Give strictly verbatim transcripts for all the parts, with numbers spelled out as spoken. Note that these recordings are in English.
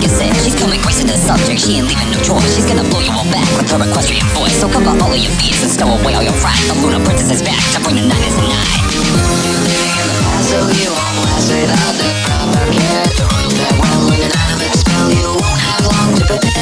you said. She's coming crazy to the subject, she ain't leaving no choice. She's gonna blow you all back with her equestrian voice. So cover all of your fears and stow away all your pride. The Luna Princess is back to bring the night as a night. You're living in the past, so you won't last without the proper care. The royal farewell and an animate spell, you won't have long to prepare.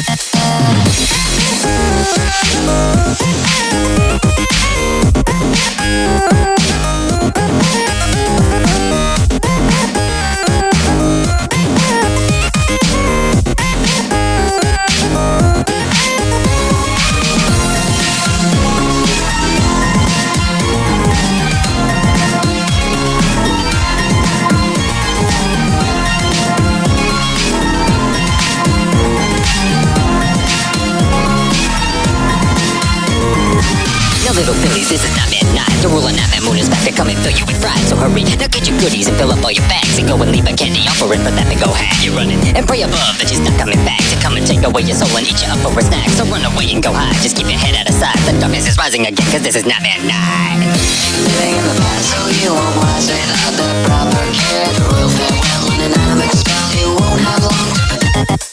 Little fillies, this is not midnight. The ruler now that moon is back to come and fill you with pride. So hurry, now get your goodies and fill up all your bags. And go and leave a candy offering for that big old hag. You're running and pray above that she's not coming back to come and take away your soul and eat you up for a snack. So run away and go hide, just keep your head out of sight. The darkness is rising again, cause this is not midnight. Living in the past, so you won't last without the proper care. The royal farewell and an animate spell, you won't have long to prepare.